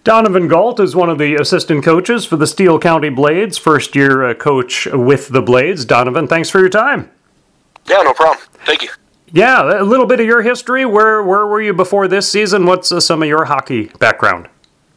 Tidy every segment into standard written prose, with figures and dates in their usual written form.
Donovan Galt is one of the assistant coaches for the Steele County Blades, first-year coach with the Blades. Donovan, thanks for your time. Yeah, no problem. Thank you. Yeah, a little bit of your history. Where were you before this season? What's some of your hockey background?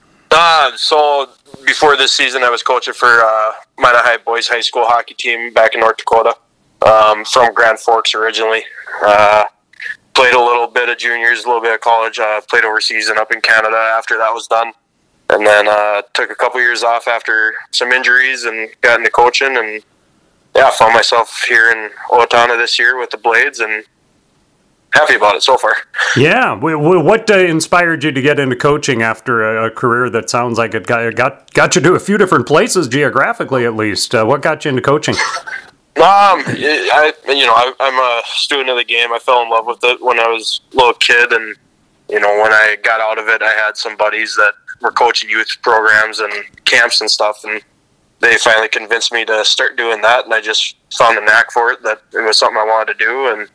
So before this season, I was coaching for Minot High Boys High School hockey team back in North Dakota. From Grand Forks originally. Played a little bit of juniors, a little bit of college. Played overseas and up in Canada after that was done. And then took a couple years off after some injuries and got into coaching. And yeah, found myself here in Owatonna this year with the Blades and happy about it so far. Yeah. What inspired you to get into coaching after a career that sounds like it got you to a few different places geographically at least? What got you into coaching? I'm a student of the game. I fell in love with it when I was a little kid. And, when I got out of it, I had some buddies that were coaching youth programs and camps and stuff. And they finally convinced me to start doing that. And I just found the knack for it, that it was something I wanted to do. And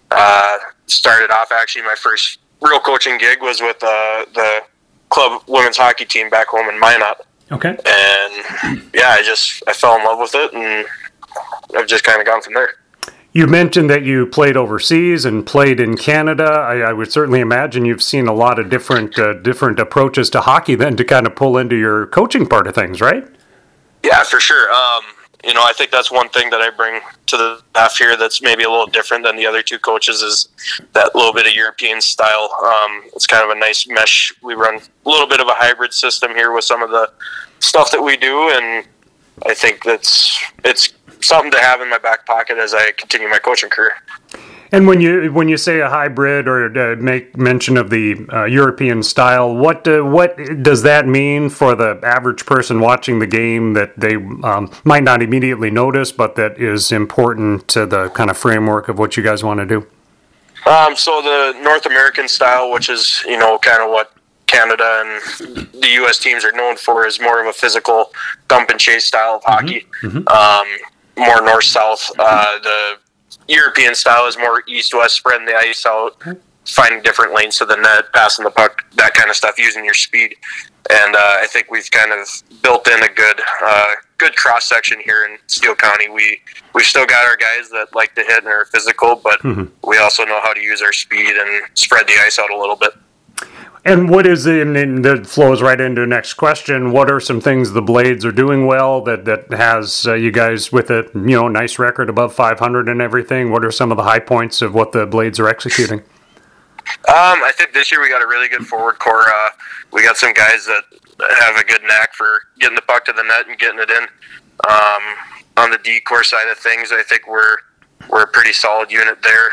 started off, actually, my first real coaching gig was with the club women's hockey team back home in Minot. Okay. And, yeah, I fell in love with it, and I've just kind of gone from there. You mentioned that you played overseas and played in Canada. I would certainly imagine you've seen a lot of different approaches to hockey then to kind of pull into your coaching part of things, right? Yeah, for sure. I think that's one thing that I bring to the staff here that's maybe a little different than the other two coaches is that little bit of European style. It's kind of a nice mesh. We run a little bit of a hybrid system here with some of the stuff that we do, and I think it's something to have in my back pocket as I continue my coaching career. And when you say a hybrid or make mention of the European style, what does that mean for the average person watching the game that they might not immediately notice, but that is important to the kind of framework of what you guys want to do? So the North American style, which is kind of what Canada and the U.S. teams are known for, is more of a physical dump and chase style of hockey. Mm-hmm. More north-south. The European style is more east-west, spreading the ice out, finding different lanes to the net, passing the puck, that kind of stuff, using your speed. And I think we've kind of built in a good cross-section here in Steele County. We've still got our guys that like to hit and are physical, but we also know how to use our speed and spread the ice out a little bit. And what is it, and that flows right into the next question, what are some things the Blades are doing well that has you guys with a nice record above 500 and everything? What are some of the high points of what the Blades are executing? I think this year we got a really good forward core. We got some guys that have a good knack for getting the puck to the net and getting it in. On the D-core side of things, I think we're a pretty solid unit there.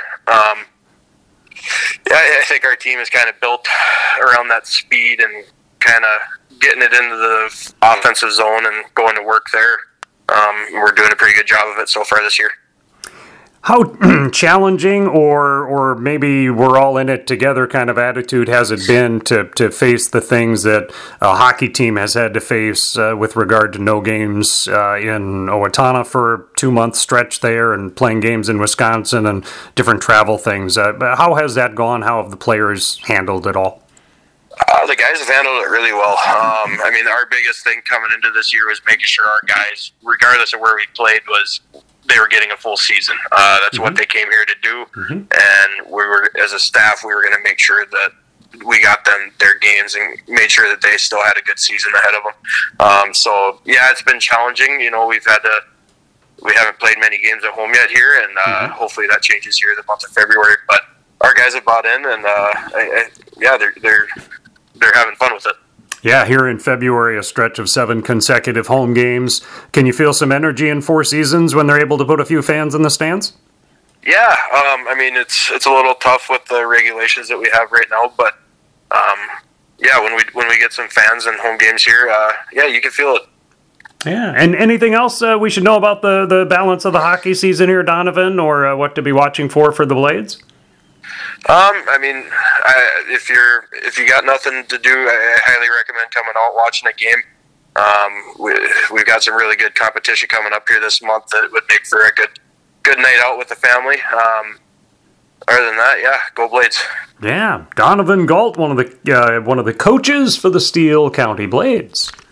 Yeah, I think our team is kind of built around that speed and kind of getting it into the offensive zone and going to work there. We're doing a pretty good job of it so far this year. How challenging or maybe we're all in it together kind of attitude has it been to face the things that a hockey team has had to face with regard to no games in Owatonna for a 2-month stretch there and playing games in Wisconsin and different travel things? How has that gone? How have the players handled it all? The guys have handled it really well. Our biggest thing coming into this year was making sure our guys, regardless of where we played, they were getting a full season. That's what they came here to do. And we were, as a staff, we were going to make sure that we got them their games and made sure that they still had a good season ahead of them. So yeah, it's been challenging. We haven't played many games at home yet here, and hopefully that changes here in the month of February. But our guys have bought in, and they're having fun with it. Yeah, here in February, a stretch of 7 consecutive home games. Can you feel some energy in Four Seasons when they're able to put a few fans in the stands? Yeah, it's a little tough with the regulations that we have right now, but when we get some fans and home games here, you can feel it. Yeah, and anything else we should know about the balance of the hockey season here, Donovan, or what to be watching for the Blades? If you got nothing to do, I highly recommend coming out watching a game. We've got some really good competition coming up here this month that would make for a good night out with the family. other than that, yeah, go Blades. Yeah, Donovan Galt, one of the coaches for the Steele County Blades.